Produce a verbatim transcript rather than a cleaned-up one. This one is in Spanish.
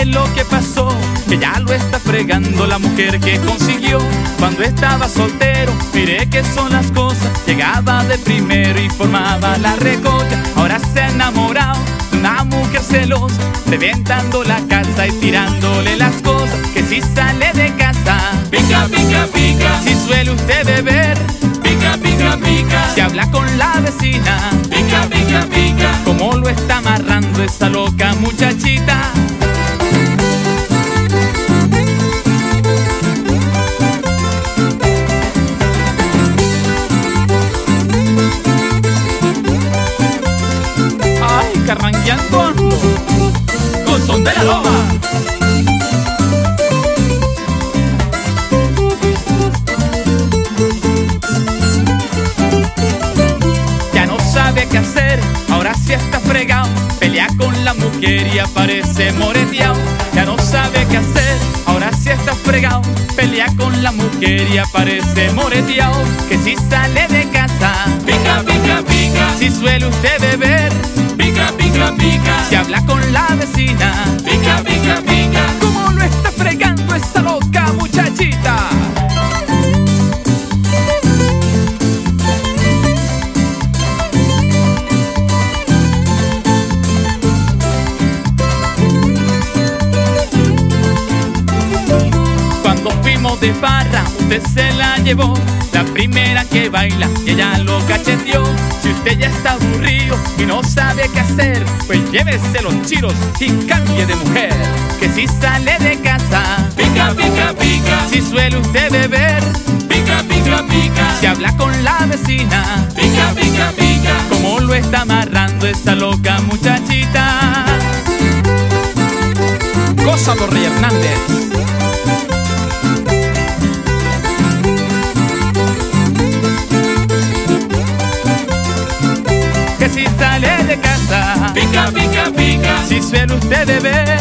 lo que pasó, que ya lo está fregando la mujer que consiguió cuando estaba soltero. Mire que son las cosas, llegaba de primero y formaba la recocha. Ahora se ha enamorado de una mujer celosa, reventando la casa y tirándole las cosas. Que si sale de casa, pica, pica, pica. Si suele usted beber, pica, pica, pica. Si habla con la vecina, pica, pica, pica. Cómo lo está amarrando esa loca muchachita. Ay, carrangueando ando con son de la loma. ¿Qué hacer? Ahora sí está fregado, pelea con la mujer y aparece moreteado. Ya no sabe qué hacer, ahora sí está fregado, pelea con la mujer y aparece moreteado. Que si sale de casa, pica, pica, pica. Si suele usted beber, pica, pica, pica. Si habla con la vecina, pica, pica, pica. ¿Cómo lo está fregando esa loca muchachita? De farra, usted se la llevó, la primera que baila y ella lo cacheteó. Si usted ya está aburrido y no sabe qué hacer, pues llévese los chiros y cambie de mujer. Que si sale de casa, pica, pica, pica. Si suele usted beber, pica, pica, pica. Si habla con la vecina, pica, pica, pica. Cómo lo está amarrando esa loca muchachita. Cosa por Rey Hernández. Si sale de casa, pica, pica, pica. Si suele usted beber,